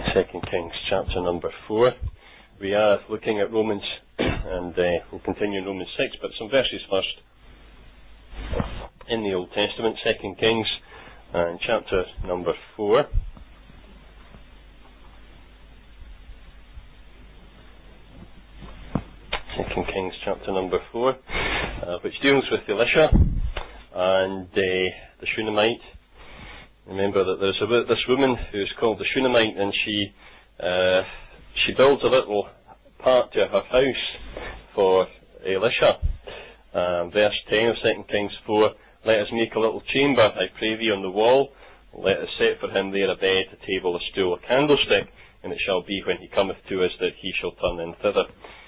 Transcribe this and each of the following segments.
2 Kings chapter number 4. We are looking at Romans, and we'll continue in Romans 6, but some verses first in the Old Testament, 2 Kings and chapter number 4. 2 Kings chapter number 4, which deals with Elisha and the Shunammite. Remember that there's this woman who's called the Shunammite, and she builds a little part to her house for Elisha. Verse 10 of 2 Kings 4, let us make a little chamber, I pray thee, on the wall. Let us set for him there a bed, a table, a stool, a candlestick, and it shall be when he cometh to us that he shall turn in thither.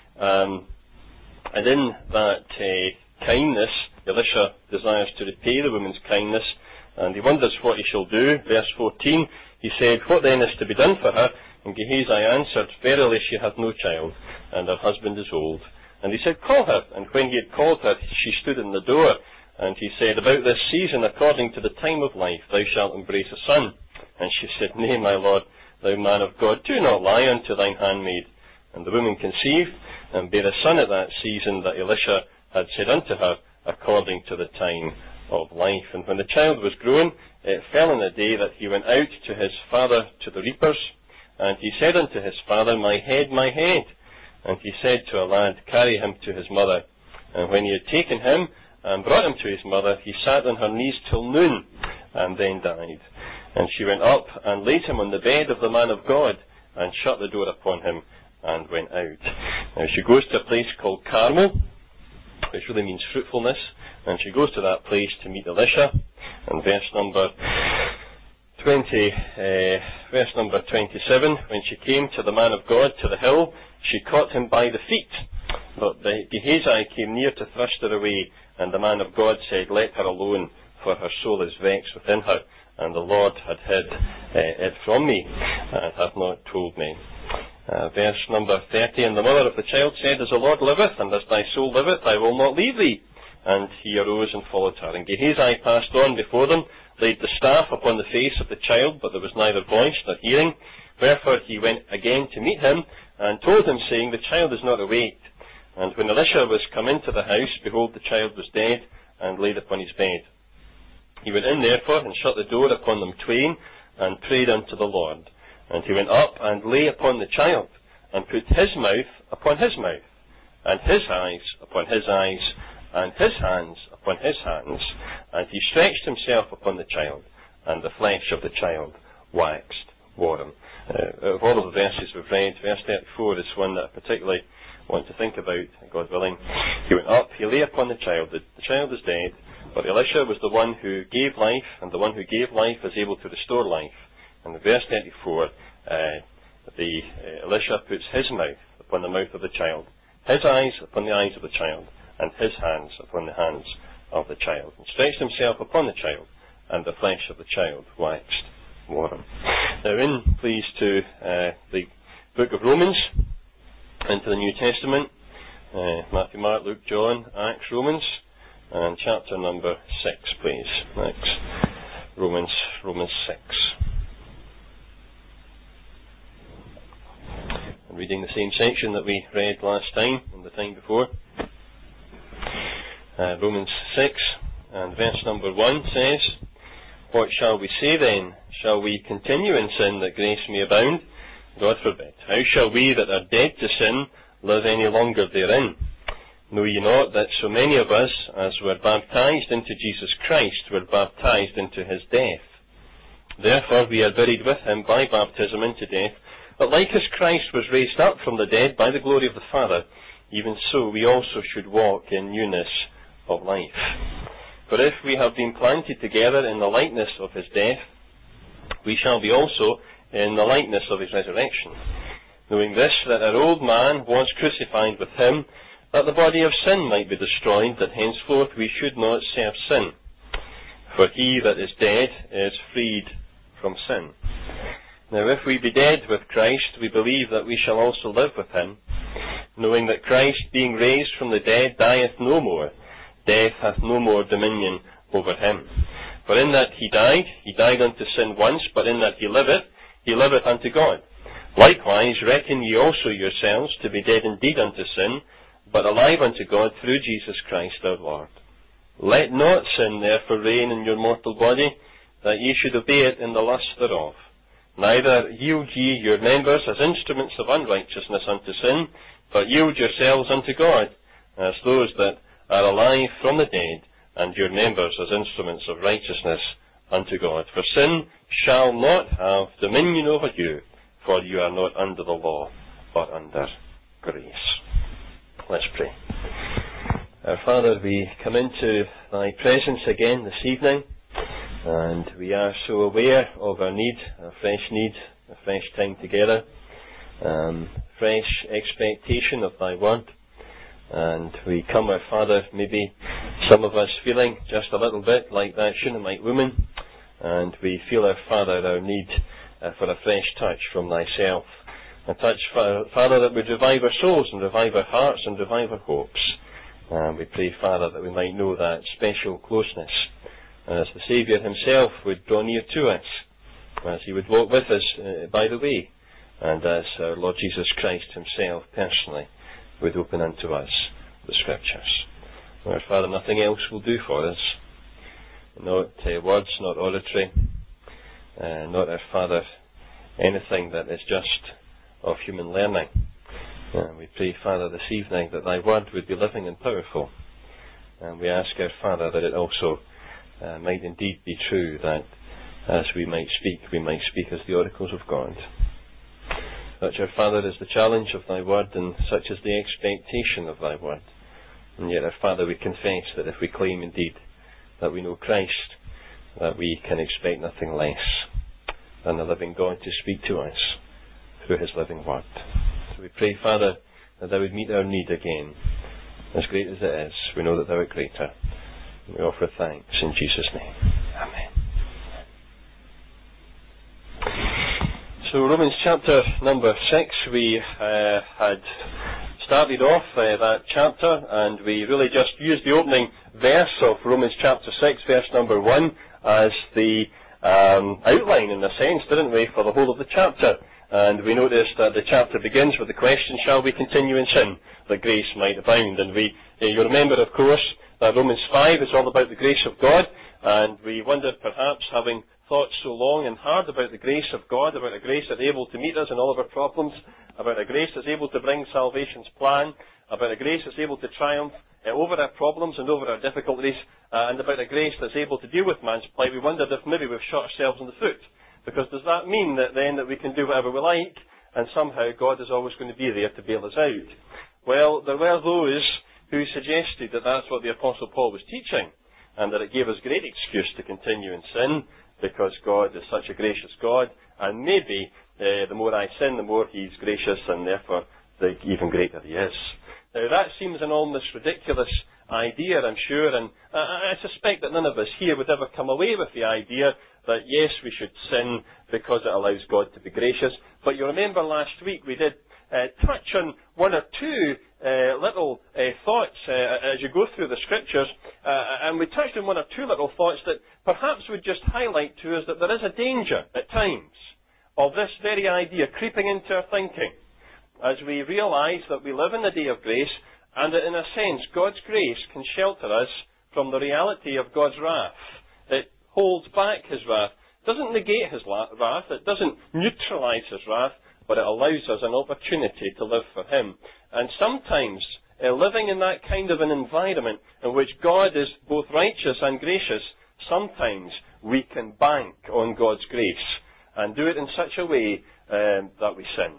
And in that kindness, Elisha desires to repay the woman's kindness, and he wonders what he shall do. Verse 14, he said, what then is to be done for her? And Gehazi answered, verily she hath no child, and her husband is old. And he said, call her. And when he had called her, she stood in the door. And he said, about this season, according to the time of life, thou shalt embrace a son. And she said, nay, my lord, thou man of God, do not lie unto thine handmaid. And the woman conceived, and bare a son at that season that Elisha had said unto her, according to the time of life. And when the child was grown, it fell in a day that he went out to his father to the reapers. And he said unto his father, my head, my head. And he said to a lad, carry him to his mother. And when he had taken him and brought him to his mother, he sat on her knees till noon, and then died. And she went up and laid him on the bed of the man of God, and shut the door upon him, and went out. Now she goes to a place called Carmel, which really means fruitfulness, and she goes to that place to meet Elisha. And verse number 27, when she came to the man of God, to the hill, she caught him by the feet. But Gehazi came near to thrust her away, and the man of God said, let her alone, for her soul is vexed within her, and the Lord had hid it from me, and hath not told me. Verse number 30, and the mother of the child said, as the Lord liveth, and as thy soul liveth, I will not leave thee. And he arose and followed her. And Gehazi passed on before them, laid the staff upon the face of the child, but there was neither voice nor hearing. Wherefore he went again to meet him, and told him, saying, the child is not awake. And when Elisha was come into the house, behold, the child was dead, and laid upon his bed. He went in therefore, and shut the door upon them twain, and prayed unto the Lord. And he went up, and lay upon the child, and put his mouth upon his mouth, and his eyes upon his eyes, and his hands upon his hands. And he stretched himself upon the child, and the flesh of the child waxed warm. Of all of the verses we've read, verse 34 is one that I particularly want to think about, God willing. He went up, he lay upon the child. The child is dead, but Elisha was the one who gave life, and the one who gave life is able to restore life. And in verse 34, Elisha puts his mouth upon the mouth of the child, his eyes upon the eyes of the child, and his hands upon the hands of the child, and stretched himself upon the child, and the flesh of the child waxed warm. Now in, please, to the book of Romans, into the New Testament, Matthew, Mark, Luke, John, Acts, Romans, and chapter number 6, please. Next, Romans 6. I'm reading the same section that we read last time and the time before. Romans 6 and verse number 1 says, what shall we say then? Shall we continue in sin that grace may abound? God forbid. How shall we that are dead to sin live any longer therein? Know ye not that so many of us as were baptized into Jesus Christ were baptized into his death? Therefore we are buried with him by baptism into death, that like as Christ was raised up from the dead by the glory of the Father, even so we also should walk in newness of life. For if we have been planted together in the likeness of his death, we shall be also in the likeness of his resurrection. Knowing this, that our old man was crucified with him, that the body of sin might be destroyed, that henceforth we should not serve sin. For he that is dead is freed from sin. Now if we be dead with Christ, we believe that we shall also live with him, knowing that Christ, being raised from the dead, dieth no more. Death hath no more dominion over him. For in that he died unto sin once, but in that he liveth unto God. Likewise, reckon ye also yourselves to be dead indeed unto sin, but alive unto God through Jesus Christ our Lord. Let not sin therefore reign in your mortal body, that ye should obey it in the lust thereof. Neither yield ye your members as instruments of unrighteousness unto sin, but yield yourselves unto God, as those that are alive from the dead, and your members as instruments of righteousness unto God. For sin shall not have dominion over you, for you are not under the law, but under grace. Let's pray. Our Father, we come into thy presence again this evening, and we are so aware of our need, a fresh time together, fresh expectation of thy word. And we come, our Father, maybe some of us feeling just a little bit like that Shunammite woman, and we feel, our Father, our need for a fresh touch from thyself. A touch, Father, that would revive our souls and revive our hearts and revive our hopes. And we pray, Father, that we might know that special closeness, as the Saviour himself would draw near to us, as he would walk with us by the way, and as our Lord Jesus Christ himself personally would open unto us the Scriptures. Our Father, nothing else will do for us. Not words, not oratory, not, our Father, anything that is just of human learning. We pray, Father, this evening that thy word would be living and powerful. And we ask, our Father, that it also might indeed be true, that as we might speak as the oracles of God. Such, our Father, is the challenge of thy word, and such is the expectation of thy word. And yet, our Father, we confess that if we claim indeed that we know Christ, that we can expect nothing less than the living God to speak to us through his living word. So we pray, Father, that thou would meet our need again. As great as it is, we know that thou art greater. And we offer thanks in Jesus' name. Amen. So Romans chapter number 6, we had started off that chapter, and we really just used the opening verse of Romans chapter 6, verse number 1, as the outline, in a sense, didn't we, for the whole of the chapter. And we noticed that the chapter begins with the question, shall we continue in sin, that grace might abound? And you remember, of course, that Romans 5 is all about the grace of God, and we wondered, perhaps, having thought so long and hard about the grace of God, about a grace that's able to meet us in all of our problems, about a grace that's able to bring salvation's plan, about a grace that's able to triumph over our problems and over our difficulties, and about a grace that's able to deal with man's plight. We wondered if maybe we've shot ourselves in the foot. Because does that mean that then that we can do whatever we like, and somehow God is always going to be there to bail us out? Well, there were those who suggested that that's what the Apostle Paul was teaching, and that it gave us great excuse to continue in sin, because God is such a gracious God, and maybe the more I sin, the more he's gracious, and therefore the even greater he is. Now that seems an almost ridiculous idea, I'm sure, and I suspect that none of us here would ever come away with the idea that yes, we should sin because it allows God to be gracious. But you remember last week we did touch on one or two little thoughts as you go through the Scriptures, and we touched on one or two little thoughts that perhaps would just highlight to us that there is a danger at times of this very idea creeping into our thinking, as we realise that we live in the day of grace, and that in a sense God's grace can shelter us from the reality of God's wrath. It holds back his wrath. It doesn't negate his wrath. It doesn't neutralise his wrath, but it allows us an opportunity to live for him. And sometimes, living in that kind of an environment in which God is both righteous and gracious, sometimes we can bank on God's grace and do it in such a way that we sin.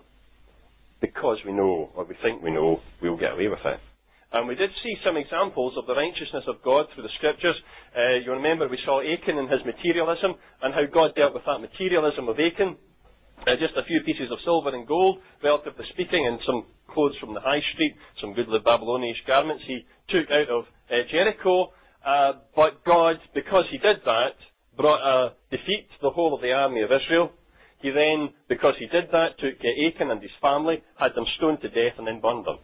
Because we know, or we think we know, we'll get away with it. And we did see some examples of the righteousness of God through the Scriptures. You remember we saw Achan and his materialism, and how God dealt with that materialism of Achan. Just a few pieces of silver and gold, relatively speaking, and some clothes from the high street, some goodly Babylonian garments he took out of Jericho. But God, because he did that, brought a defeat to the whole of the army of Israel. He then, because he did that, took Achan and his family, had them stoned to death, and then burned them.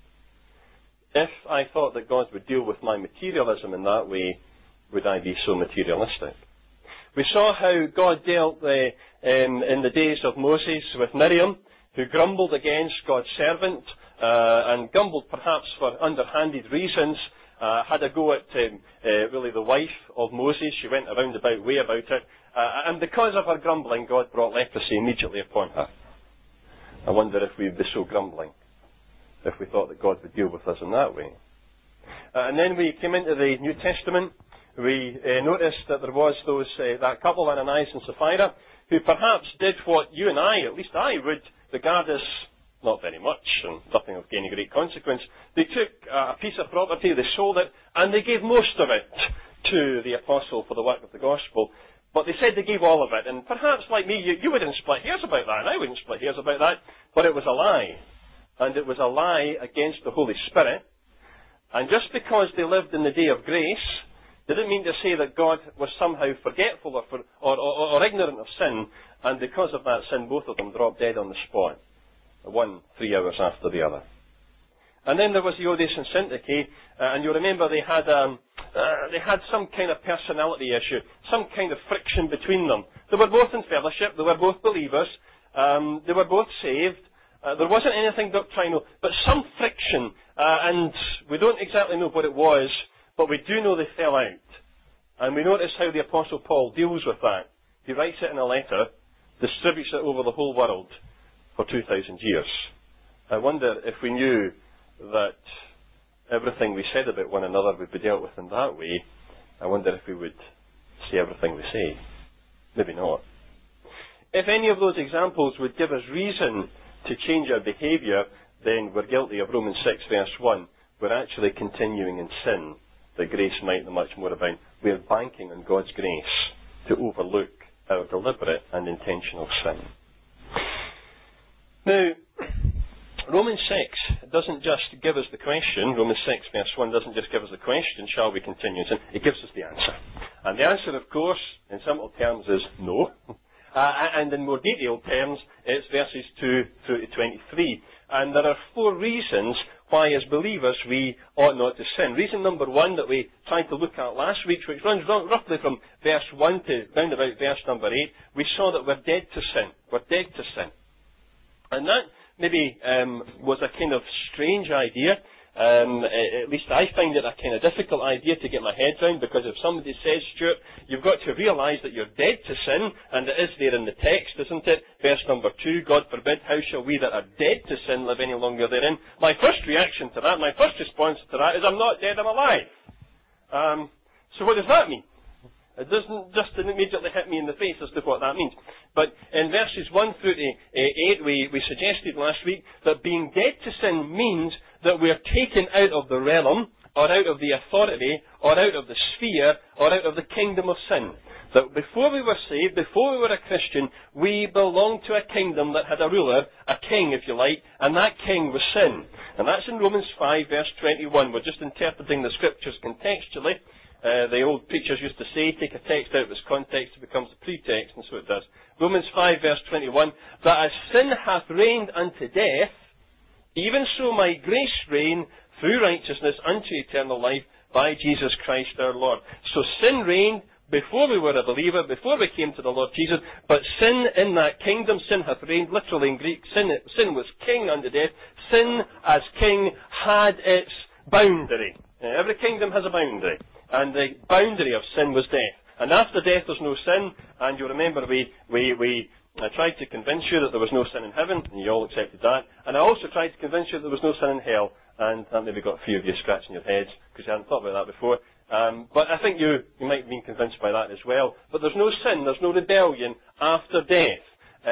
If I thought that God would deal with my materialism in that way, would I be so materialistic? We saw how God dealt in the days of Moses with Miriam, who grumbled against God's servant, and grumbled perhaps for underhanded reasons, had a go at really the wife of Moses. She went a roundabout way about it. And because of her grumbling, God brought leprosy immediately upon her. I wonder if we'd be so grumbling, if we thought that God would deal with us in that way. And then we came into the New Testament. We noticed that there was that couple, Ananias and Sapphira, who perhaps did what you and I, at least I, would regard as not very much and nothing of any great consequence. They took a piece of property, they sold it, and they gave most of it to the apostle for the work of the gospel. But they said they gave all of it, and perhaps like me, you wouldn't split hairs about that, and I wouldn't split hairs about that, but it was a lie. And it was a lie against the Holy Spirit. And just because they lived in the day of grace, didn't mean to say that God was somehow forgetful or ignorant of sin, and because of that sin, both of them dropped dead on the spot. One 3 hours after the other. And then there was the Euodias and Syntyche, and you remember they had some kind of personality issue, some kind of friction between them. They were both in fellowship, they were both believers, they were both saved. There wasn't anything doctrinal, but some friction, and we don't exactly know what it was, but we do know they fell out. And we notice how the Apostle Paul deals with that. He writes it in a letter, distributes it over the whole world for 2,000 years. I wonder if we knew that everything we said about one another would be dealt with in that way, I wonder if we would say everything we say. Maybe not. If any of those examples would give us reason to change our behaviour, then we're guilty of Romans 6 verse 1. We're actually continuing in sin, that grace might the much more abound. We're banking on God's grace to overlook our deliberate and intentional sin. Now, Romans 6 doesn't just give us the question. Romans 6 verse 1 doesn't just give us the question, shall we continue in sin? It gives us the answer. And the answer, of course, in simple terms is no. And in more detailed terms, it's verses 2 through to 23. And there are 4 reasons why, as believers, we ought not to sin. Reason number 1 that we tried to look at last week, which runs roughly from verse 1 to round about verse number 8, we saw that we're dead to sin. We're dead to sin. And that maybe was a kind of strange idea. At least I find it a kind of difficult idea to get my head around, because if somebody says, Stuart, you've got to realise that you're dead to sin, and it is there in the text, isn't it? Verse number 2, God forbid, how shall we that are dead to sin live any longer therein? My first reaction to that, my first response to that is, I'm not dead, I'm alive. So what does that mean? It doesn't just immediately hit me in the face as to what that means. But in verses 1 through to 8, we suggested last week that being dead to sin means that we are taken out of the realm, or out of the authority, or out of the sphere, or out of the kingdom of sin. That before we were saved, before we were a Christian, we belonged to a kingdom that had a ruler, a king, if you like, and that king was sin. And that's in Romans 5, verse 21. We're just interpreting the scriptures contextually. The old preachers used to say, take a text out of its context, it becomes a pretext, and so it does. Romans 5, verse 21, that as sin hath reigned unto death, even so might grace reign through righteousness unto eternal life by Jesus Christ our Lord. So sin reigned before we were a believer, before we came to the Lord Jesus, but sin in that kingdom, sin hath reigned, literally in Greek, sin was king unto death. Sin as king had its boundary. Every kingdom has a boundary, and the boundary of sin was death. And after death there's no sin, and you remember I tried to convince you that there was no sin in heaven, and you all accepted that. And I also tried to convince you that there was no sin in hell, and that maybe got a few of you scratching your heads, because you hadn't thought about that before. But I think you might have been convinced by that as well. But there's no sin, there's no rebellion after death.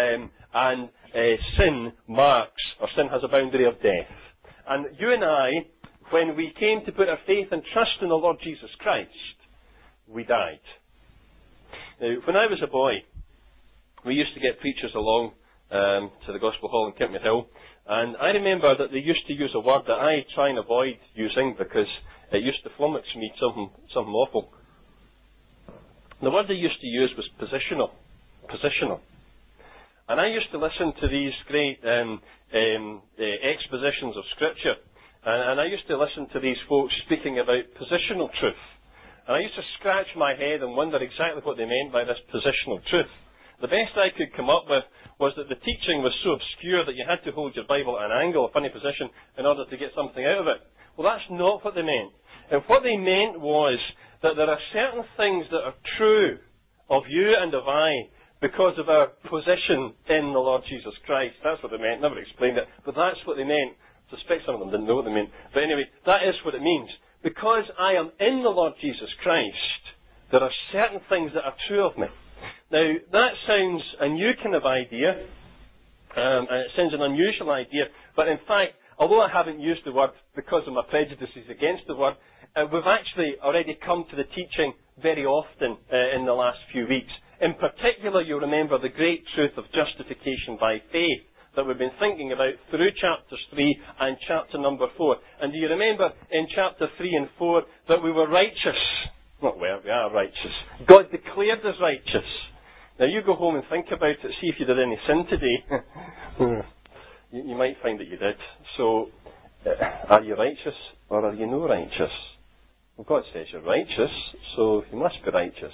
Sin marks, or sin has a boundary of death. And you and I, when we came to put our faith and trust in the Lord Jesus Christ, we died. Now, when I was a boy, we used to get preachers along to the Gospel Hall in Kentmere Hill, and I remember that they used to use a word that I try and avoid using because it used to flummox me something awful. The word they used to use was positional. Positional. And I used to listen to these great expositions of Scripture, and I used to listen to these folks speaking about positional truth. And I used to scratch my head and wonder exactly what they meant by this positional truth. The best I could come up with was that the teaching was so obscure that you had to hold your Bible at an angle, a funny position, in order to get something out of it. Well, that's not what they meant. And what they meant was that there are certain things that are true of you and of I because of our position in the Lord Jesus Christ. That's what they meant. Never explained it, but that's what they meant. I suspect some of them didn't know what they meant. But anyway, that is what it means. Because I am in the Lord Jesus Christ, there are certain things that are true of me. Now, that sounds a new kind of idea, and it sounds an unusual idea, but in fact, although I haven't used the word because of my prejudices against the word, we've actually already come to the teaching very often in the last few weeks. In particular, you'll remember the great truth of justification by faith that we've been thinking about through chapters 3 and chapter number 4. And do you remember in chapter 3 and 4 that we were righteous? Not we are righteous. God declared us righteous. Now you go home and think about it, see if you did any sin today. You might find that you did. So, are you righteous or are you no righteous? Well, God says you're righteous, so you must be righteous.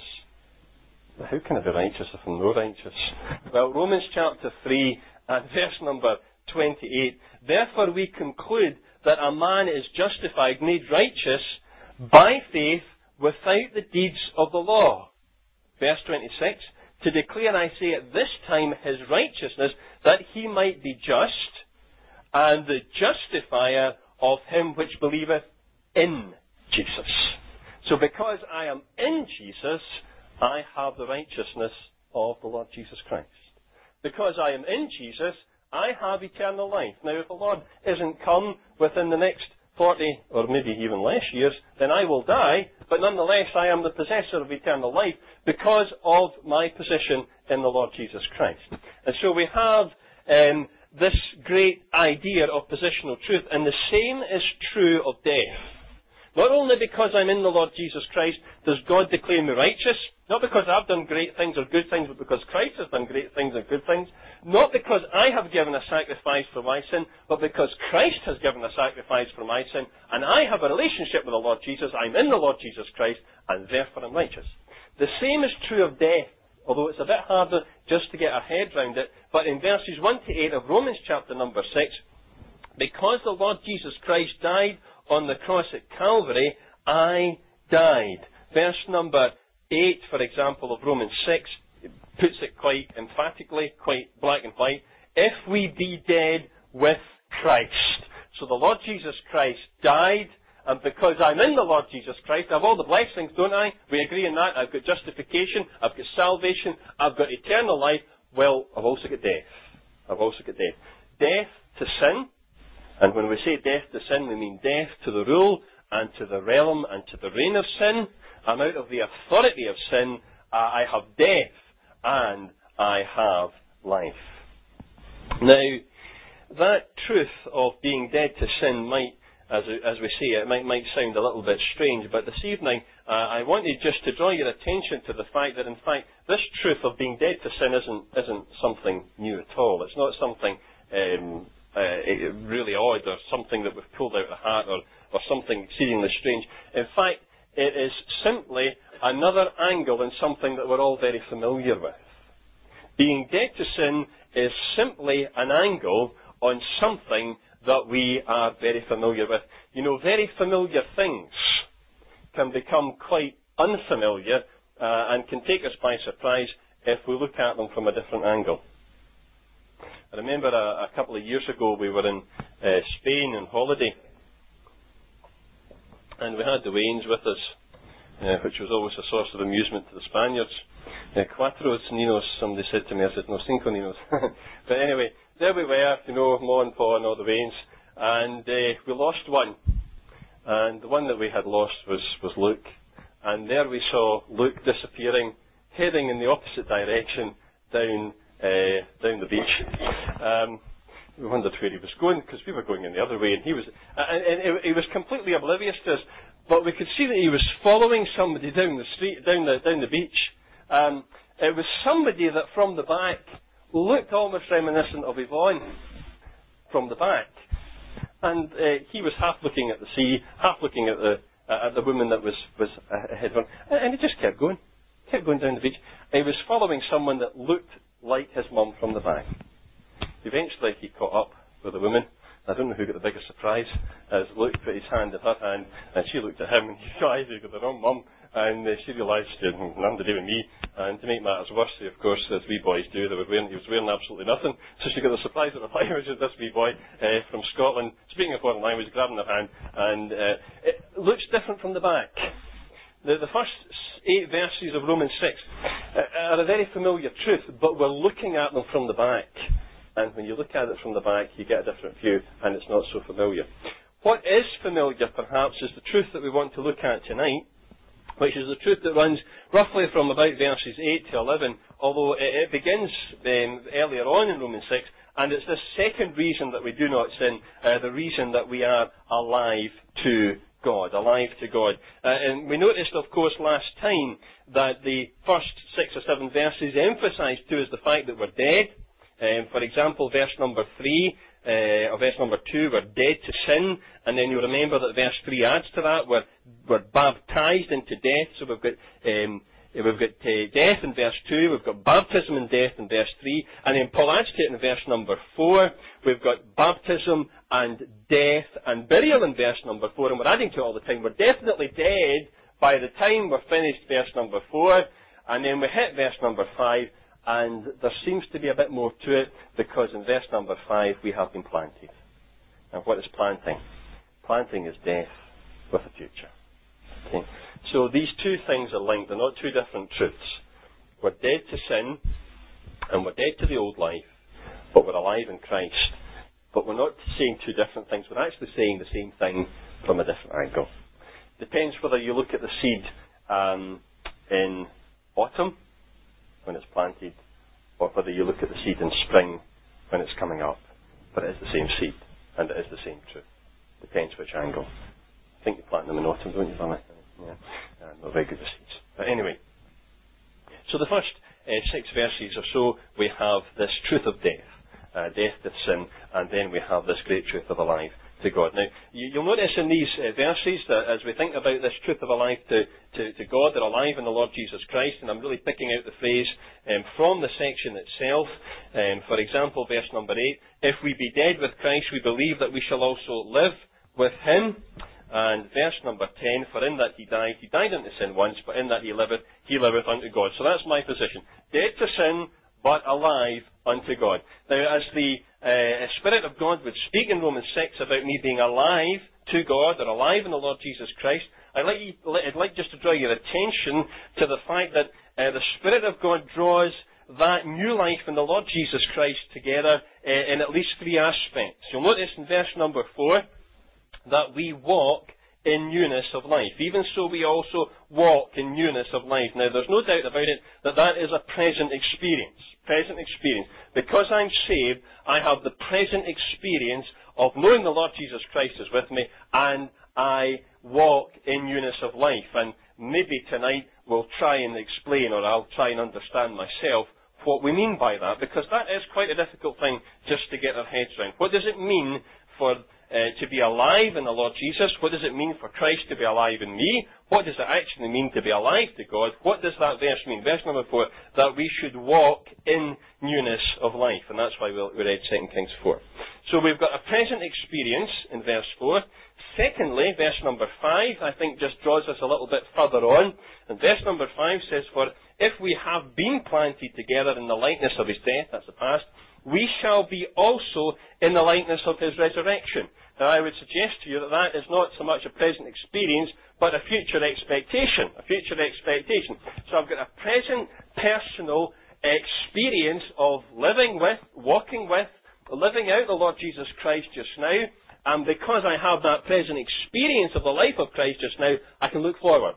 But how can I be righteous if I'm no righteous? Well, Romans chapter 3 and verse number 28. Therefore we conclude that a man is justified, made righteous, by faith without the deeds of the law. Verse 26. To declare, I say, at this time his righteousness, that he might be just, and the justifier of him which believeth in Jesus. So because I am in Jesus, I have the righteousness of the Lord Jesus Christ. Because I am in Jesus, I have eternal life. Now, if the Lord isn't come within the next 40 or maybe even less years, then I will die, but nonetheless I am the possessor of eternal life because of my position in the Lord Jesus Christ. And so we have this great idea of positional truth, and the same is true of death. Not only because I'm in the Lord Jesus Christ does God declare me righteous, not because I've done great things or good things, but because Christ has done great things and good things. Not because I have given a sacrifice for my sin, but because Christ has given a sacrifice for my sin, and I have a relationship with the Lord Jesus. I'm in the Lord Jesus Christ, and therefore I'm righteous. The same is true of death, although it's a bit harder just to get our head round it. But in verses 1 to 8 of Romans chapter number 6, because the Lord Jesus Christ died on the cross at Calvary, I died. Verse number 8, for example, of Romans 6 puts it quite emphatically, quite black and white. If we be dead with Christ. So the Lord Jesus Christ died, and because I'm in the Lord Jesus Christ, I have all the blessings, don't I? We agree on that. I've got justification, I've got salvation, I've got eternal life. Well, I've also got death. I've also got death. Death to sin, and when we say death to sin, we mean death to the rule and to the realm and to the reign of sin. I'm out of the authority of sin. I have death and I have life. Now, that truth of being dead to sin might, as we say it, might sound a little bit strange, but this evening I wanted just to draw your attention to the fact that, in fact, this truth of being dead to sin isn't something new at all. It's not something really odd or something that we've pulled out of the hat or something exceedingly strange. In fact, it is simply another angle in something that we're all very familiar with. Being dead to sin is simply an angle on something that we are very familiar with. You know, very familiar things can become quite unfamiliar and can take us by surprise if we look at them from a different angle. I remember a couple of years ago we were in Spain on holiday, and we had the Waynes with us, which was always a source of amusement to the Spaniards. Cuatro niños, somebody said to me. I said, no, cinco niños. But anyway, there we were, you know, Ma and Pa and all the Waynes, and we lost one. And the one that we had lost was Luke. And there we saw Luke disappearing, heading in the opposite direction down the beach. We wondered where he was going, because we were going in the other way, and he was completely oblivious to us. But we could see that he was following somebody down the street, down the beach. It was somebody that from the back looked almost reminiscent of Yvonne from the back. And he was half looking at the sea, half looking at the woman that was ahead of him. And he just kept going. kept going down the beach. He was following someone that looked like his mum from the back. Eventually he caught up with a woman. I don't know who got the biggest surprise, as Luke put his hand in her hand, and she looked at him, and he realised he got the wrong mum, and she realised she had nothing to do with me. And to make matters worse, of course, as wee boys do, he was wearing absolutely nothing. So she got the surprise of the reply, which is this wee boy from Scotland, speaking a foreign language, grabbing her hand, and it looks different from the back. The first 8 verses of Romans 6 are a very familiar truth, but we're looking at them from the back. And when you look at it from the back, you get a different view, and it's not so familiar. What is familiar, perhaps, is the truth that we want to look at tonight, which is the truth that runs roughly from about verses 8 to 11, although it begins earlier on in Romans 6, and it's this second reason that we do not sin, the reason that we are alive to God, alive to God. And we noticed, of course, last time that the first 6 or 7 verses emphasised to us the fact that we're dead. For example, verse number 3, or verse number 2, we're dead to sin, and then you remember that verse 3 adds to that, we're baptised into death, so we've got death in verse 2, we've got baptism and death in verse 3, and then Paul adds to it in verse number 4, we've got baptism and death and burial in verse number 4, and we're adding to it all the time. We're definitely dead by the time we're finished verse number 4, and then we hit verse number 5, and there seems to be a bit more to it, because in verse number 5 we have been planted. And what is planting? Planting is death with a future. Okay? So these two things are linked. They're not two different truths. We're dead to sin, and we're dead to the old life, but we're alive in Christ. But we're not saying two different things. We're actually saying the same thing from a different angle. Depends whether you look at the seed in autumn, when it's planted, or whether you look at the seed in spring when it's coming up. But it is the same seed, and it is the same truth. Depends which angle. I think you plant them in autumn, don't you, Billy? Yeah. Not very good with seeds. But anyway, so the first 6 verses or so, we have this truth of death, death to sin, and then we have this great truth of alive to God. Now, you'll notice in these verses that as we think about this truth of alive to God, they're alive in the Lord Jesus Christ, and I'm really picking out the phrase from the section itself. For example, verse number 8, if we be dead with Christ, we believe that we shall also live with Him. And verse number 10, for in that He died unto sin once, but in that He liveth unto God. So that's my position. Dead to sin, but alive unto God. Now, as the Spirit of God would speak in Romans 6 about me being alive to God, or alive in the Lord Jesus Christ, I'd like just to draw your attention to the fact that the Spirit of God draws that new life in the Lord Jesus Christ together in at least 3 aspects. You'll notice in verse number 4 that we walk in newness of life. Even so, we also walk in newness of life. Now, there's no doubt about it that is a present experience. Present experience. Because I'm saved, I have the present experience of knowing the Lord Jesus Christ is with me, and I walk in newness of life. And maybe tonight we'll try and explain, or I'll try and understand myself, what we mean by that, because that is quite a difficult thing just to get our heads around. What does it mean for to be alive in the Lord Jesus? What does it mean for Christ to be alive in me? What does it actually mean to be alive to God? What does that verse mean? Verse number 4, that we should walk in newness of life. And that's why we read 2 Kings 4. So we've got a present experience in verse 4. Secondly, verse number 5, I think just draws us a little bit further on. And verse number 5 says, for if we have been planted together in the likeness of His death, that's the past, we shall be also in the likeness of His resurrection. Now, I would suggest to you that is not so much a present experience, but a future expectation. A future expectation. So I've got a present personal experience of living with, walking with, living out the Lord Jesus Christ just now. And because I have that present experience of the life of Christ just now, I can look forward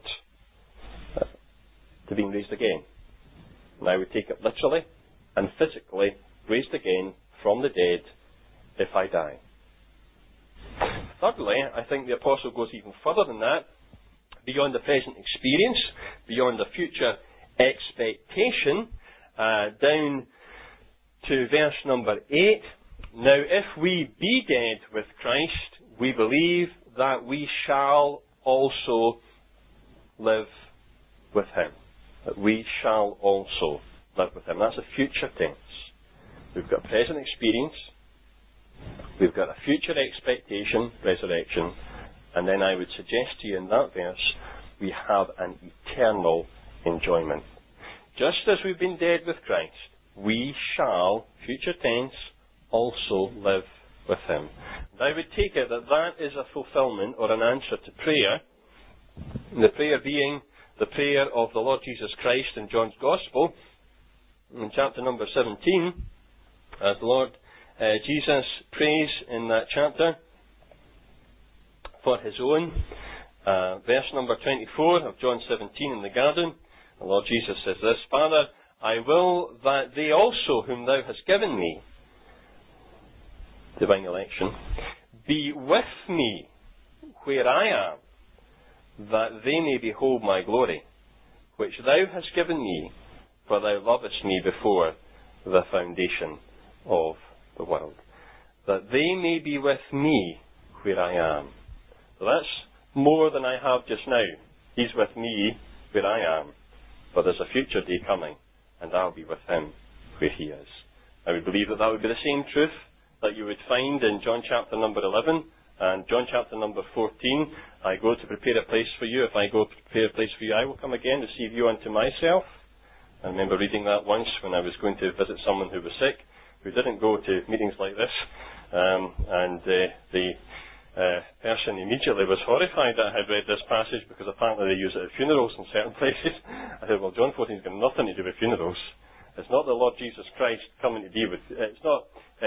to being raised again. And I would take it literally and physically, raised again from the dead if I die. Thirdly, I think the apostle goes even further than that, beyond the present experience, beyond the future expectation, down to verse number 8. Now, if we be dead with Christ, we believe that we shall also live with Him. that we shall also live with him. That's a future tense. We've got present experience, we've got a future expectation, resurrection, and then I would suggest to you in that verse, we have an eternal enjoyment. Just as we've been dead with Christ, we shall, future tense, also live with him. And I would take it that that is a fulfillment or an answer to prayer, the prayer being the prayer of the Lord Jesus Christ in John's Gospel, in chapter number 17, as the Lord Jesus prays in that chapter for his own. Verse number 24 of John 17 in the garden, the Lord Jesus says this, Father, I will that they also whom thou hast given me, divine election, be with me where I am, that they may behold my glory, which thou hast given me, for thou lovest me before the foundation of the world. That they may be with me where I am. So that's more than I have just now. He's with me where I am. But there's a future day coming, and I'll be with him where he is. I would believe that that would be the same truth that you would find in John chapter number 11 and John chapter number 14. I go to prepare a place for you. If I go to prepare a place for you, I will come again, receive you unto myself. I remember reading that once when I was going to visit someone who was sick, who didn't go to meetings like this. The person immediately was horrified that I had read this passage, because apparently they use it at funerals in certain places. I said, well, John 14's got nothing to do with funerals. It's not the Lord Jesus Christ coming to be with, it's not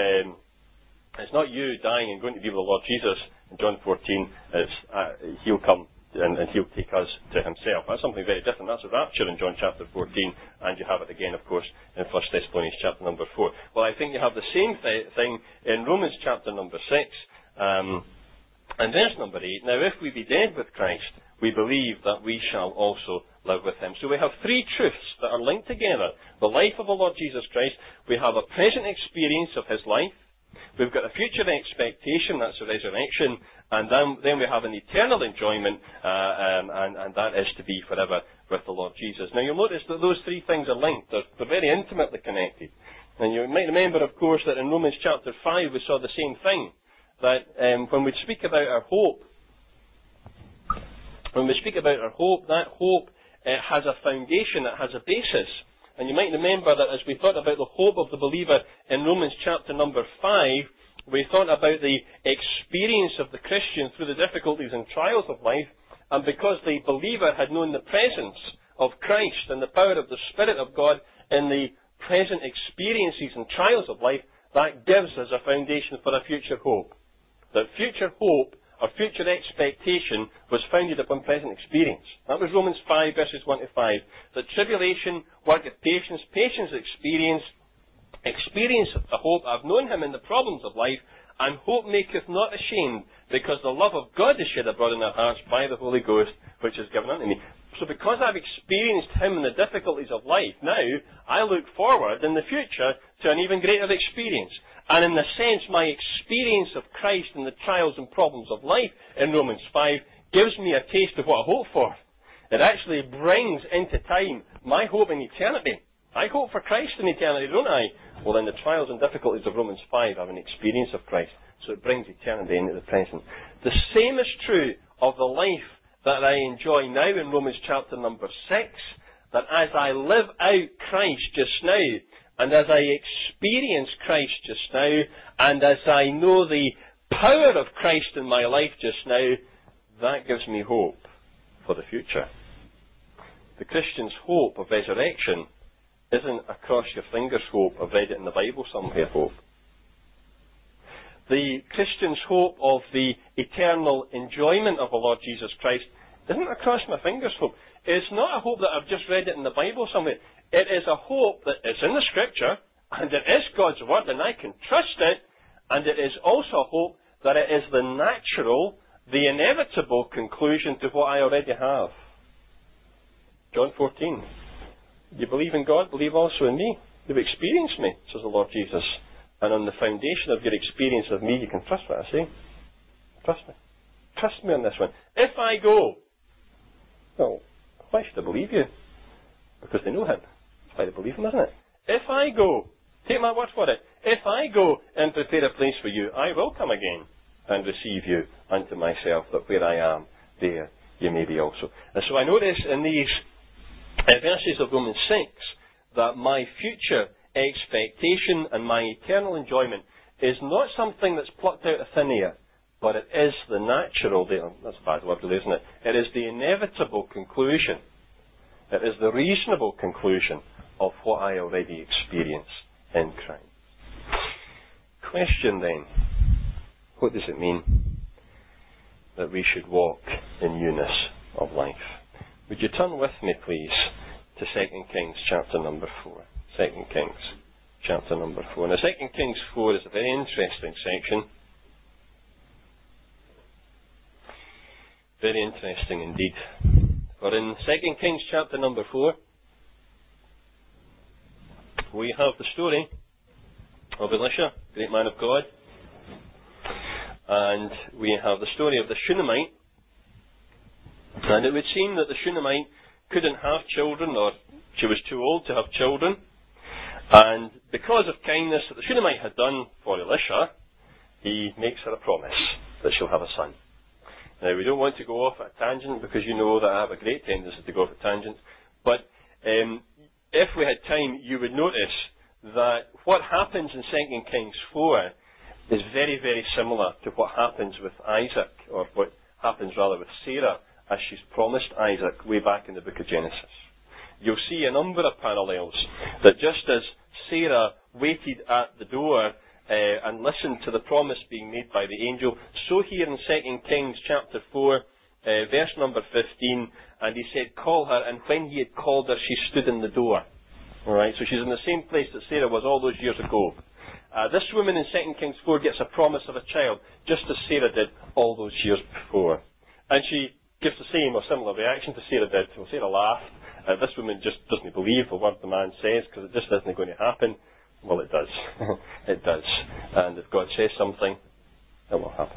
you dying and going to be with the Lord Jesus in John 14. It's, he'll come and he'll take us to himself. That's something very different. That's a rapture in John chapter 14, and you have it again, of course, in 1 Thessalonians chapter number 4. Well, I think you have the same thing in Romans chapter number 6, and verse number 8. Now, if we be dead with Christ, we believe that we shall also live with him. So we have three truths that are linked together. The life of the Lord Jesus Christ, we have a present experience of his life, we've got a future expectation, that's the resurrection, and then we have an eternal enjoyment, and that is to be forever with the Lord Jesus. Now you'll notice that those three things are linked. They're very intimately connected. And you might remember, of course, that in Romans chapter 5 we saw the same thing. That when we speak about our hope, that hope has a foundation, it has a basis. And you might remember that as we thought about the hope of the believer in Romans chapter number 5, we thought about the experience of the Christian through the difficulties and trials of life, and because the believer had known the presence of Christ and the power of the Spirit of God in the present experiences and trials of life, that gives us a foundation for a future hope. That future hope or future expectation was founded upon present experience. That was Romans 5 verses 1 to 5. That tribulation worketh patience, patience experience, experience of the hope. I've known him in the problems of life, and hope maketh not ashamed, because the love of God is shed abroad in our hearts by the Holy Ghost, which is given unto me. So because I've experienced him in the difficulties of life, now I look forward in the future to an even greater experience. And in the sense, my experience of Christ in the trials and problems of life in Romans 5 gives me a taste of what I hope for. It actually brings into time my hope in eternity. I hope for Christ in eternity, don't I? Well, in the trials and difficulties of Romans 5, I have an experience of Christ. So it brings eternity into the present. The same is true of the life that I enjoy now in Romans chapter number 6, that as I live out Christ just now, and as I experience Christ just now, and as I know the power of Christ in my life just now, that gives me hope for the future. The Christian's hope of resurrection isn't a cross your fingers hope, I've read it in the Bible somewhere hope. The Christian's hope of the eternal enjoyment of the Lord Jesus Christ isn't a cross my fingers hope. It's not a hope that I've just read it in the Bible somewhere. It is a hope that is in the Scripture, and it is God's Word, and I can trust it, and it is also a hope that it is the natural, the inevitable conclusion to what I already have. John 14. You believe in God, believe also in me. You've experienced me, says the Lord Jesus. And on the foundation of your experience of me, you can trust what I say. Trust me. Trust me on this one. If I go, well, why should I believe you? Because they know him. That's why they believe him, isn't it? If I go, take my word for it, if I go and prepare a place for you, I will come again and receive you unto myself, that where I am, there you may be also. And so I notice in these verses of Romans 6 that my future expectation and my eternal enjoyment is not something that's plucked out of thin air, but it is the natural, that's a bad word really, isn't it? It is the inevitable conclusion. It is the reasonable conclusion of what I already experience in Christ. Question then, what does it mean that we should walk in newness of life? Would you turn with me, please, to 2 Kings chapter number 4. 2 Kings chapter number 4. Now, 2 Kings 4 is a very interesting section. Very interesting indeed. For in 2 Kings chapter number 4, we have the story of Elisha, great man of God, and we have the story of the Shunammite. And it would seem that the Shunammite couldn't have children, or she was too old to have children. And because of kindness that the Shunammite had done for Elisha, he makes her a promise that she'll have a son. Now, we don't want to go off at a tangent, because you know that I have a great tendency to go off at tangents. But if we had time, you would notice that what happens in 2 Kings 4 is very, very similar to what happens with Isaac, or what happens rather with Sarah, as she's promised Isaac way back in the book of Genesis. You'll see a number of parallels, that just as Sarah waited at the door and listened to the promise being made by the angel, so here in 2 Kings chapter 4, verse number 15, and he said, call her, and when he had called her, she stood in the door. Alright, so she's in the same place that Sarah was all those years ago. This woman in 2 Kings 4 gets a promise of a child, just as Sarah did all those years before. And she gives the same or similar reaction to Sarah did. Well, Sarah laughed. This woman just doesn't believe a word the man says, because it just isn't going to happen. Well, it does. It does. And if God says something, it will happen.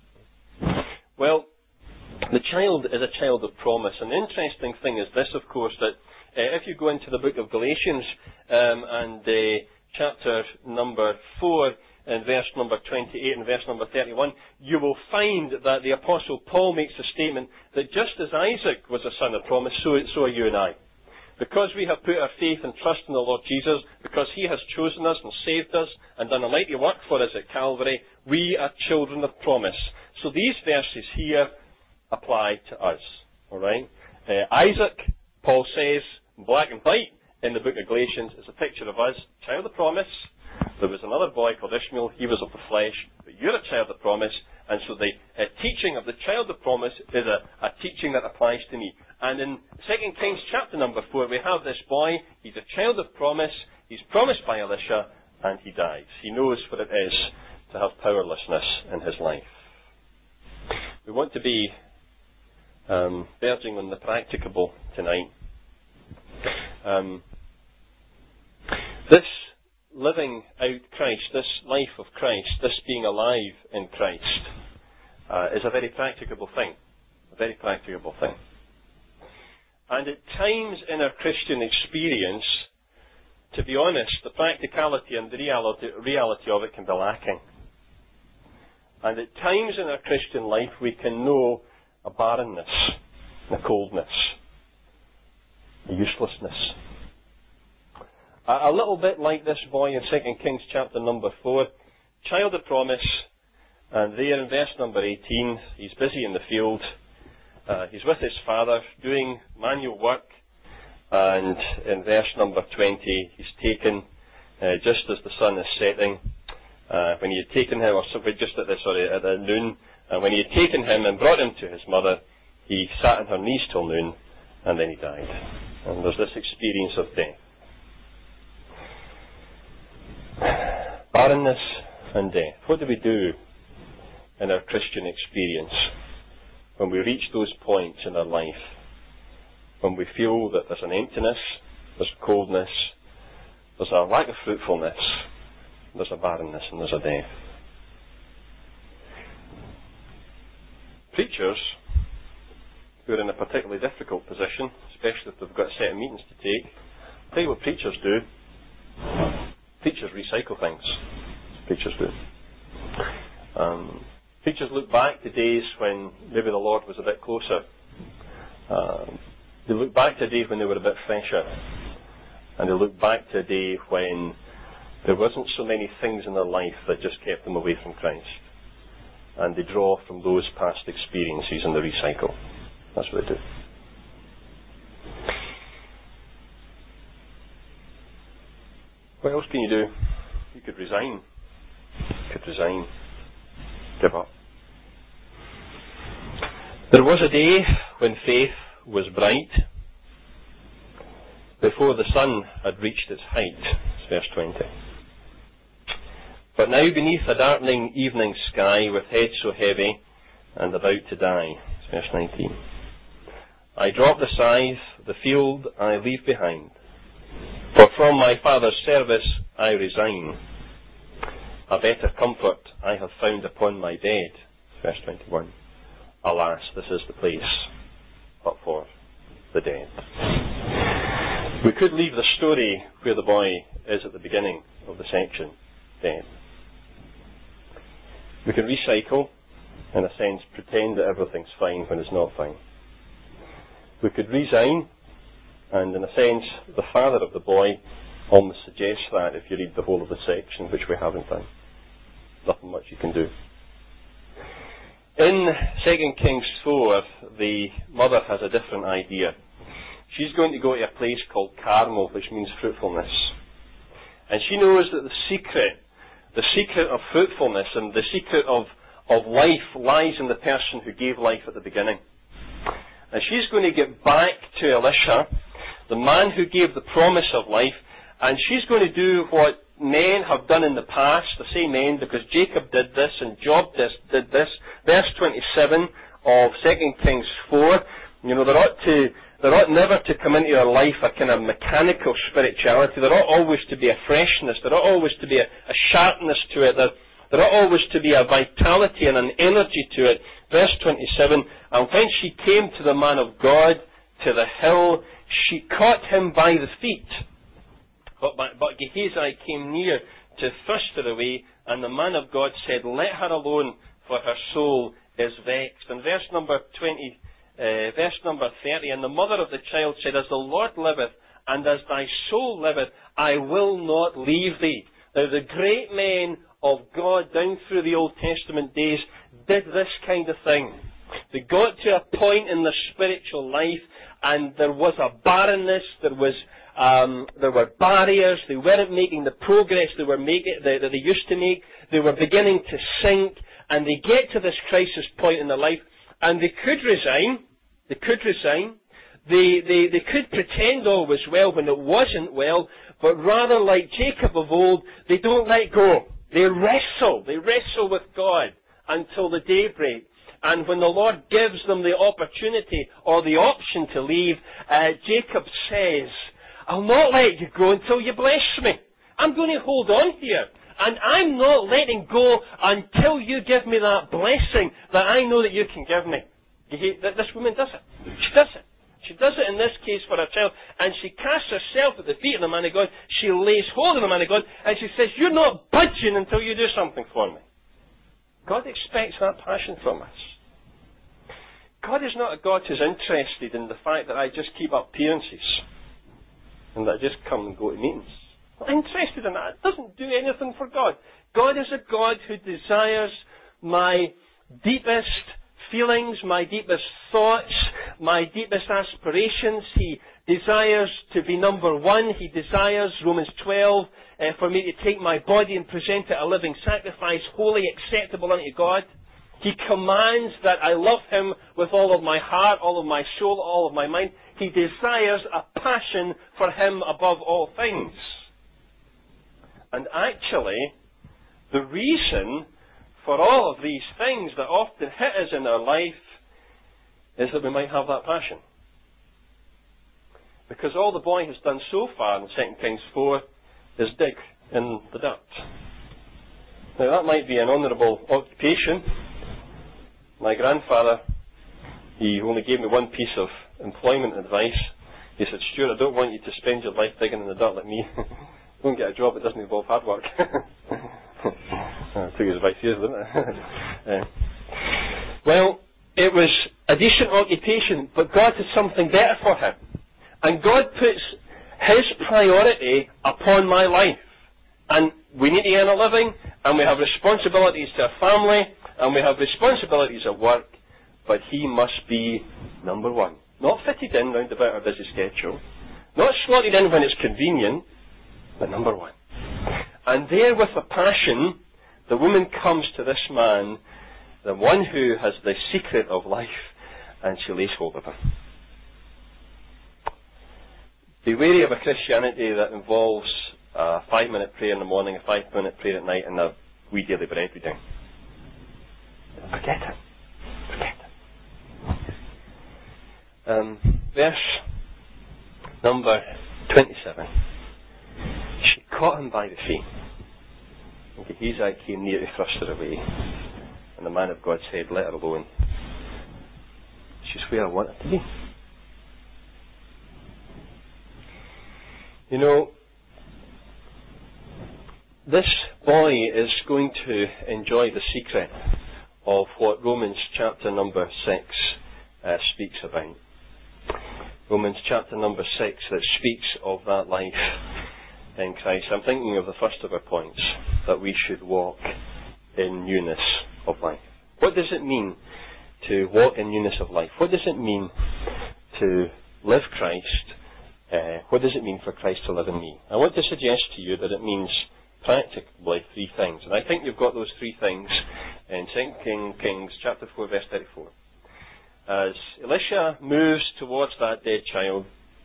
Well, the child is a child of promise. And the interesting thing is this, of course, that if you go into the book of Galatians and chapter number 4 and verse number 28 and verse number 31, you will find that the Apostle Paul makes a statement that just as Isaac was a son of promise, so are you and I. Because we have put our faith and trust in the Lord Jesus, because he has chosen us and saved us and done a mighty work for us at Calvary, we are children of promise. So these verses here apply to us. Alright? Isaac, Paul says, black and white in the book of Galatians, is a picture of us, child of promise. There was another boy called Ishmael, he was of the flesh, but you're a child of promise, and so the teaching of the child of promise is a teaching that applies to me. And in 2 Kings chapter number 4, we have this boy, he's a child of promise, he's promised by Elisha, and he dies. He knows what it is to have powerlessness in his life. We want to be verging on the practicable tonight. This living out Christ, this life of Christ, this being alive in Christ, is a very practicable thing. A very practicable thing. And at times in our Christian experience, to be honest, the practicality and the reality of it can be lacking. And at times in our Christian life, we can know a barrenness, a coldness, a uselessness. A little bit like this boy in 2 Kings chapter number 4, child of promise, and there in verse number 18, he's busy in the field, he's with his father doing manual work, and in verse number 20, he's taken just as the sun is setting. When he had taken him, or just at the noon, and when he had taken him and brought him to his mother, he sat on her knees till noon, and then he died. And there's this experience of death. Barrenness and death. What do we do in our Christian experience when we reach those points in our life, when we feel that there's an emptiness, there's a coldness, there's a lack of fruitfulness, there's a barrenness, and there's a death? who are in a particularly difficult position, especially if they've got a set of meetings to take, I'll tell you what preachers do. Preachers recycle things. Preachers do. Preachers look back to days when maybe the Lord was a bit closer. They look back to a day when they were a bit fresher. And they look back to a day when there wasn't so many things in their life that just kept them away from Christ. And they draw from those past experiences and they recycle. That's what they do. What else can you do? You could resign. Give up. There was a day when faith was bright, before the sun had reached its height. It's verse 20. But now beneath a darkening evening sky, with head so heavy and about to die. It's verse 19. I drop the scythe, the field I leave behind, for from my Father's service I resign. A better comfort I have found upon my bed. Verse 21. Alas, this is the place but for the dead. We could leave the story where the boy is at the beginning of the section, dead. We can recycle, in a sense, pretend that everything's fine when it's not fine. We could resign, and in a sense, the father of the boy almost suggests that if you read the whole of the section, which we haven't done. Nothing much you can do. In 2 Kings 4, the mother has a different idea. She's going to go to a place called Carmel, which means fruitfulness. And she knows that the secret of fruitfulness and the secret of life lies in the person who gave life at the beginning. And she's going to get back to Elisha, the man who gave the promise of life, and she's going to do what men have done in the past, the same men, because Jacob did this and Job did this. Verse 27 of 2 Kings 4, there ought never to come into your life a kind of mechanical spirituality. There ought always to be a freshness. There ought always to be a sharpness to it. There ought always to be a vitality and an energy to it. Verse 27, and when she came to the man of God, to the hill, she caught him by the feet. But Gehazi came near to thrust her away, and the man of God said, let her alone, for her soul is vexed. And verse number 30, and the mother of the child said, as the Lord liveth, and as thy soul liveth, I will not leave thee. Now the great men of God down through the Old Testament days did this kind of thing. They got to a point in their spiritual life, and there was a barrenness, there were barriers, they weren't making the progress that they used to make, they were beginning to sink, and they get to this crisis point in their life, and they could resign, they could pretend all was well when it wasn't well, but rather like Jacob of old, they don't let go. They wrestle with God until the daybreak. And when the Lord gives them the opportunity or the option to leave, Jacob says, I'll not let you go until you bless me. I'm going to hold on here. And I'm not letting go until you give me that blessing that I know that you can give me. This woman does it. She does it. She does it in this case for her child. And she casts herself at the feet of the man of God. She lays hold of the man of God. And she says, you're not budging until you do something for me. God expects that passion from us. God is not a God who's interested in the fact that I just keep up appearances and that I just come and go to meetings. Not interested in that. It doesn't do anything for God. God is a God who desires my deepest feelings, my deepest thoughts, my deepest aspirations. He desires to be number one. He desires, Romans 12, for me to take my body and present it a living sacrifice, holy, acceptable unto God. He commands that I love Him with all of my heart, all of my soul, all of my mind. He desires a passion for Him above all things. And actually, the reason for all of these things that often hit us in our life is that we might have that passion. Because all the boy has done so far in 2 Kings 4 is dig in the dirt. Now that might be an honourable occupation. My grandfather He only gave me one piece of employment advice. He said, Stuart, I don't want you to spend your life digging in the dirt like me. Go and get a job that doesn't involve hard work. I took his advice seriously, didn't I? Well, it was a decent occupation, but God had something better for him. And God puts His priority upon my life. And we need to earn a living, and we have responsibilities to our family, and we have responsibilities at work, but He must be number one. Not fitted in round about our busy schedule, not slotted in when it's convenient, but number one. And there with a passion, the woman comes to this man, the one who has the secret of life, and she lays hold of him. Be wary of a Christianity that involves a 5-minute prayer in the morning, a 5-minute prayer at night, and a wee daily bread reading. Forget it. Forget it. Verse number 27. She caught him by the feet. And Gehazi came near to thrust her away. And the man of God said, let her alone. She's where I want her to be. You know, this boy is going to enjoy the secret of what Romans chapter number 6 speaks about. Romans chapter number 6 that speaks of that life in Christ. I'm thinking of the first of our points, that we should walk in newness of life. What does it mean to walk in newness of life? What does it mean to live Christ? What does it mean for Christ to live in me? I want to suggest to you that it means practically 3 things. And I think you've got those 3 things in 2 Kings chapter 4 verse 34. As Elisha moves towards that dead child,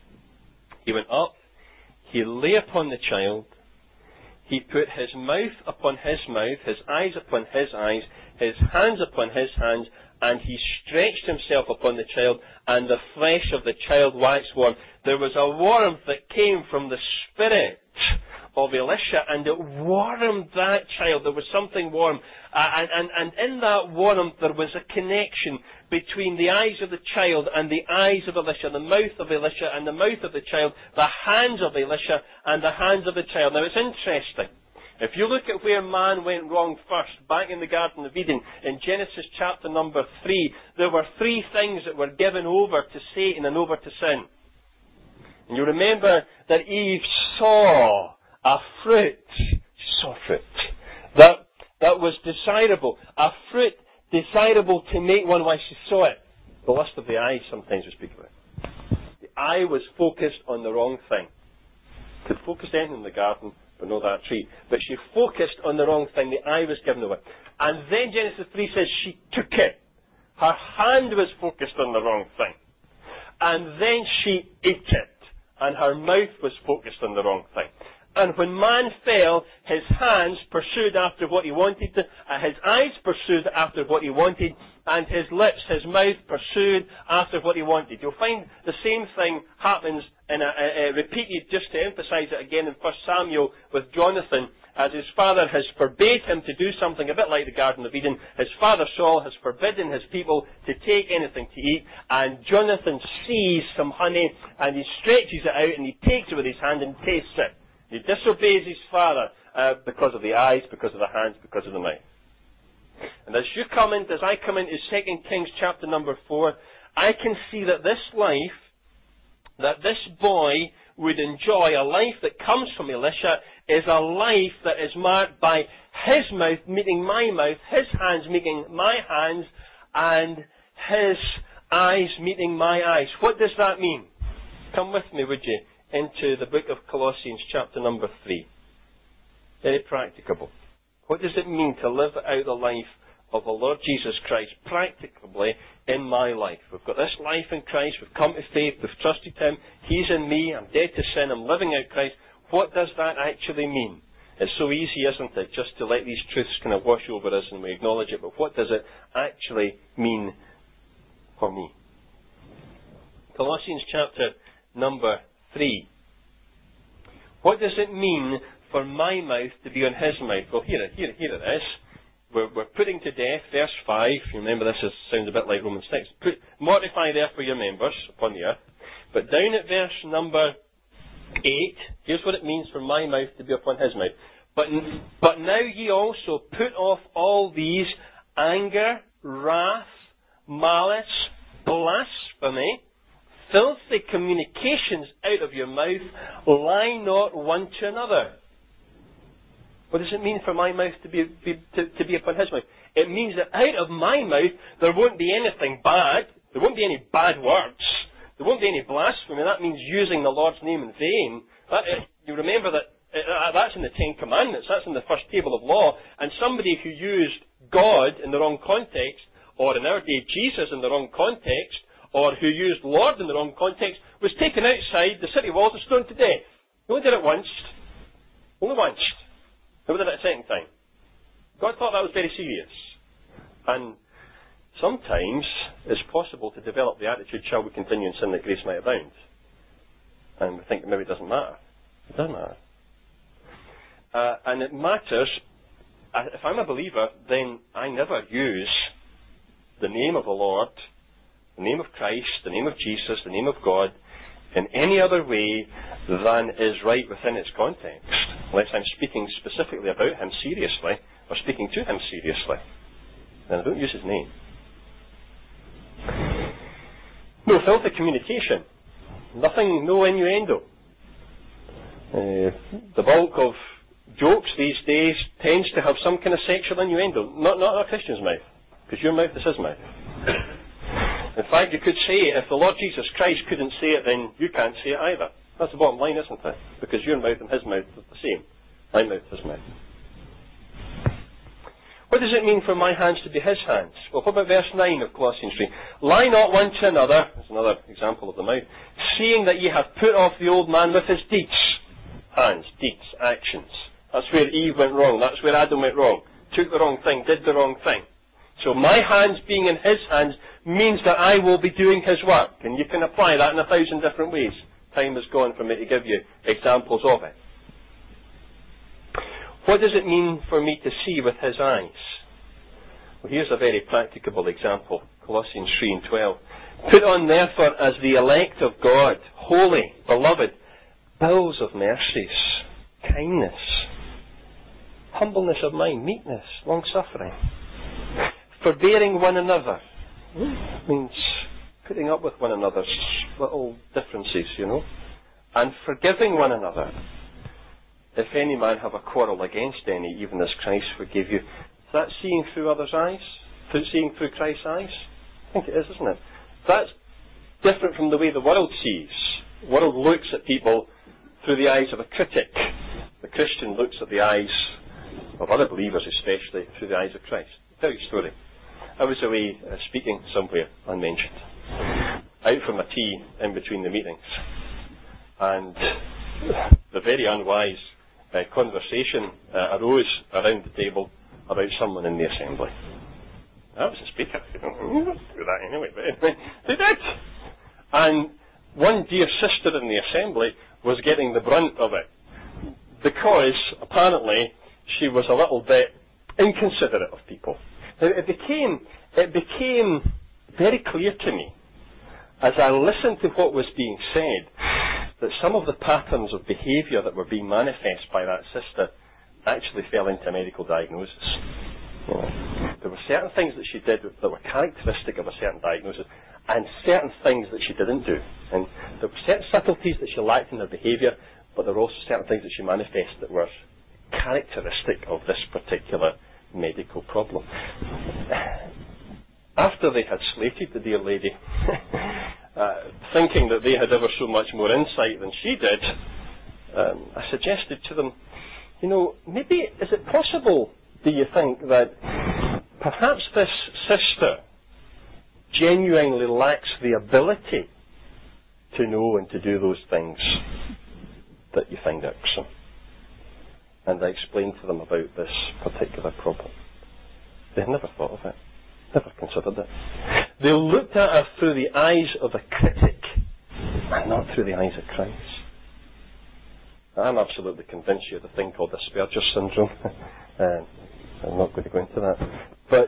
he went up, he lay upon the child, he put his mouth upon his mouth, his eyes upon his eyes, his hands upon his hands, and he stretched himself upon the child, and the flesh of the child waxed warm. There was a warmth that came from the spirit of Elisha, and it warmed that child. There was something warm. And in that warmth there was a connection between the eyes of the child and the eyes of Elisha, the mouth of Elisha and the mouth of the child, the hands of Elisha and the hands of the child. Now it's interesting. If you look at where man went wrong first, back in the Garden of Eden, in Genesis chapter number 3, there were 3 things that were given over to Satan and over to sin. And you remember that Eve saw a fruit. She saw fruit. That was desirable. A fruit desirable to make one while she saw it. The lust of the eye, sometimes we speak about. The eye was focused on the wrong thing. Could focus anything in the garden, but not that tree. But she focused on the wrong thing. The eye was given over. And then Genesis 3 says she took it. Her hand was focused on the wrong thing. And then she ate it. And her mouth was focused on the wrong thing. And when man fell, his hands pursued after what he wanted, his eyes pursued after what he wanted, and his lips, his mouth pursued after what he wanted. You'll find the same thing happens repeated, just to emphasize it again, in 1 Samuel with Jonathan, as his father has forbade him to do something a bit like the Garden of Eden. His father Saul has forbidden his people to take anything to eat, and Jonathan sees some honey, and he stretches it out, and he takes it with his hand and tastes it. He disobeys his father because of the eyes, because of the hands, because of the mouth. And as I come into 2 Kings chapter number 4, I can see that this life, that this boy would enjoy, a life that comes from Elisha, is a life that is marked by his mouth meeting my mouth, his hands meeting my hands, and his eyes meeting my eyes. What does that mean? Come with me, would you, into the book of Colossians chapter number 3. Very practicable. What does it mean to live out the life of the Lord Jesus Christ practically in my life? We've got this life in Christ, we've come to faith, we've trusted Him, He's in me, I'm dead to sin, I'm living out Christ. What does that actually mean? It's so easy, isn't it, just to let these truths kind of wash over us and we acknowledge it, but what does it actually mean for me? Colossians chapter number 3. What does it mean for my mouth to be on his mouth? Well, here it is. we're putting to death, verse 5, you remember this sounds a bit like Romans 6, mortify therefore your members upon the earth. But down at verse number 8, here's what it means for my mouth to be upon his mouth. But now ye also put off all these: anger, wrath, malice, blasphemy, filthy communications out of your mouth. Lie not one to another. What does it mean for my mouth to be upon his mouth? It means that out of my mouth there won't be anything bad. There won't be any bad words. There won't be any blasphemy. That means using the Lord's name in vain. You remember that's in the Ten Commandments. That's in the first table of law. And somebody who used God in the wrong context, or in our day Jesus in the wrong context, or who used Lord in the wrong context, was taken outside the city walls and stoned to death. He only did it once. Only once. Never did it a second time. God thought that was very serious. And sometimes it's possible to develop the attitude, shall we continue in sin that grace might abound? And we think maybe it doesn't matter. It does matter. And it matters, if I'm a believer, then I never use the name of the Lord, the name of Christ, the name of Jesus, the name of God, in any other way than is right within its context, unless I'm speaking specifically about him seriously, or speaking to him seriously. Then I don't use his name. No filthy communication. Nothing, no innuendo. The bulk of jokes these days tends to have some kind of sexual innuendo. Not a Christian's mouth, because your mouth is his mouth. In fact, you could say, if the Lord Jesus Christ couldn't say it, then you can't say it either. That's the bottom line, isn't it? Because your mouth and his mouth are the same. My mouth, his mouth. What does it mean for my hands to be his hands? Well, what about verse 9 of Colossians 3? Lie not one to another, that's another example of the mouth, seeing that ye have put off the old man with his deeds. Hands, deeds, actions. That's where Eve went wrong. That's where Adam went wrong. Took the wrong thing, did the wrong thing. So my hands being in his hands means that I will be doing his work. And you can apply that in 1,000 different ways. Time has gone for me to give you examples of it. What does it mean for me to see with his eyes? Well, here's a very practicable example. Colossians 3:12. Put on therefore as the elect of God, holy, beloved, bowels of mercies, kindness, humbleness of mind, meekness, long-suffering, forbearing one another. Means putting up with one another's little differences, and forgiving one another. If any man have a quarrel against any, even as Christ forgave you. Is that seeing through others' eyes? Seeing through Christ's eyes? I think it is, isn't it? That's different from the way the world sees. The world looks at people through the eyes of a critic. The Christian looks at the eyes of other believers, especially through the eyes of Christ. I'll tell you a story. I was away speaking somewhere, unmentioned, out for my tea in between the meetings, and the very unwise conversation arose around the table about someone in the assembly. I was a speaker. You don't do that anyway, but they did. And one dear sister in the assembly was getting the brunt of it, because apparently she was a little bit inconsiderate of people. It became very clear to me, as I listened to what was being said, that some of the patterns of behaviour that were being manifest by that sister actually fell into a medical diagnosis. There were certain things that she did that were characteristic of a certain diagnosis, and certain things that she didn't do. And there were certain subtleties that she lacked in her behaviour, but there were also certain things that she manifested that were characteristic of this particular medical problem. After they had slated the dear lady, thinking that they had ever so much more insight than she did, I suggested to them, maybe, is it possible, do you think, that perhaps this sister genuinely lacks the ability to know and to do those things that you find irksome? And I explained to them about this particular problem. They had never thought of it, never considered it. They looked at her through the eyes of a critic, and not through the eyes of Christ. I'm absolutely convinced you have a thing called Asperger's syndrome. I'm not not going to go into that. But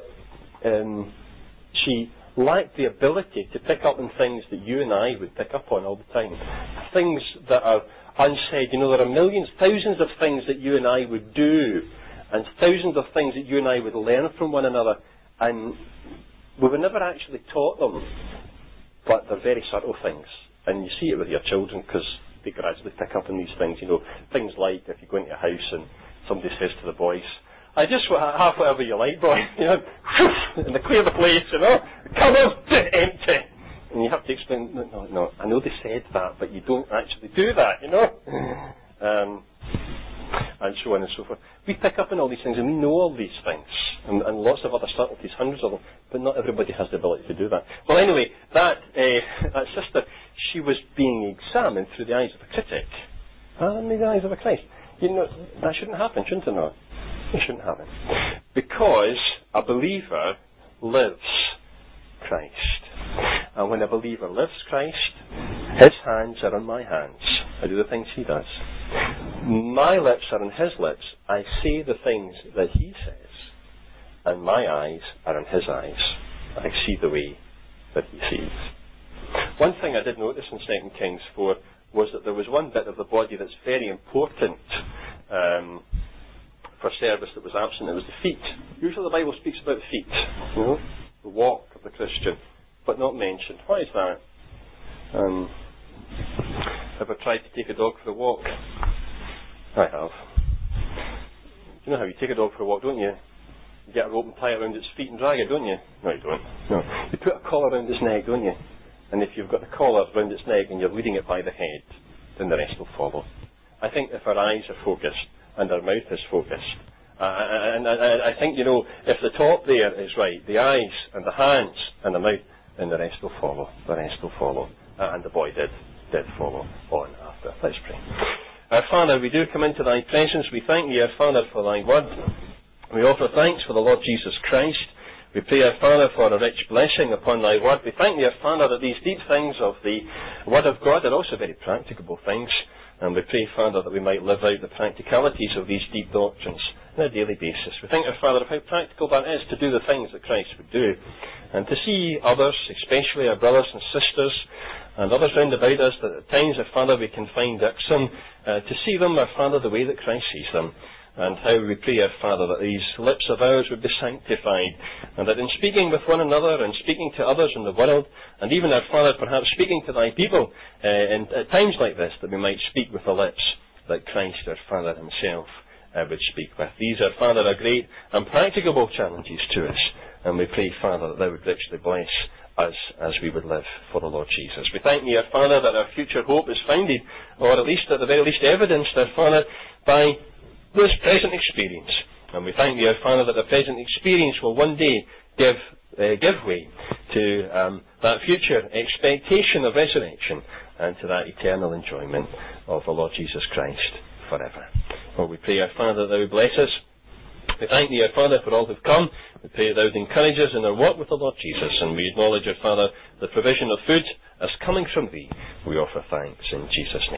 she lacked the ability to pick up on things that you and I would pick up on all the time. Things that are unsaid. You know, there are millions, thousands of things that you and I would do, and thousands of things that you and I would learn from one another, and we were never actually taught them, but they're very subtle things. And you see it with your children, because they gradually pick up on these things. You know, things like if you go into a house and somebody says to the boys, "I just want half whatever you like, boy," you know, and they clear the place, you know, cupboard empty. And you have to explain, no, I know they said that, but you don't actually do that, you know. And so on and so forth. We pick up on all these things, and we know all these things, and lots of other subtleties, hundreds of them, but not everybody has the ability to do that. Well, anyway, that sister, she was being examined through the eyes of a critic, and the eyes of a Christ. You know, that shouldn't happen, shouldn't it not? It shouldn't happen. Because a believer lives Christ. And when a believer lives Christ, his hands are on my hands. I do the things he does. My lips are on his lips. I say the things that he says. And my eyes are on his eyes. I see the way that he sees. One thing I did notice in 2 Kings 4 was that there was one bit of the body that's very important for service that was absent. It was the feet. Usually the Bible speaks about feet, you know, the walk of the Christian, but not mentioned. Why is that? Ever tried to take a dog for a walk? I have. You know how you take a dog for a walk, don't you? You get a rope and tie it around its feet and drag it, don't you? No, you don't. No. You put a collar around its neck, don't you? And if you've got the collar around its neck and you're leading it by the head, then the rest will follow. I think if our eyes are focused and our mouth is focused, and I think, you know, if the top there is right, the eyes and the hands and the mouth, then the rest will follow. The rest will follow. And the boy did follow on after. Let's pray. Our Father, we do come into thy presence. We thank thee, our Father, for thy word. We offer thanks for the Lord Jesus Christ. We pray, our Father, for a rich blessing upon thy word. We thank thee, our Father, that these deep things of the word of God are also very practicable things. And we pray, Father, that we might live out the practicalities of these deep doctrines on a daily basis. We think, our Father, of how practical that is to do the things that Christ would do. And to see others, especially our brothers and sisters, and others round about us, that at times, our Father, we can find irksome, to see them, our Father, the way that Christ sees them. And how we pray, our Father, that these lips of ours would be sanctified, and that in speaking with one another and speaking to others in the world, and even, our Father, perhaps speaking to thy people, and at times like this, that we might speak with the lips that Christ, our Father, himself would speak with. These, our Father, are great and practicable challenges to us, and we pray, Father, that thou would richly bless us as we would live for the Lord Jesus. We thank thee, our Father, that our future hope is founded, or at least, at the very least, evidenced, our Father, by this present experience. And we thank thee, our Father, that the present experience will one day give way to that future expectation of resurrection and to that eternal enjoyment of the Lord Jesus Christ forever. Well, we pray, our Father, that thou would bless us. We thank thee, our Father, for all who have come. We pray that thou would encourage us in our walk with the Lord Jesus, and we acknowledge, our Father, the provision of food as coming from thee. We offer thanks in Jesus' name.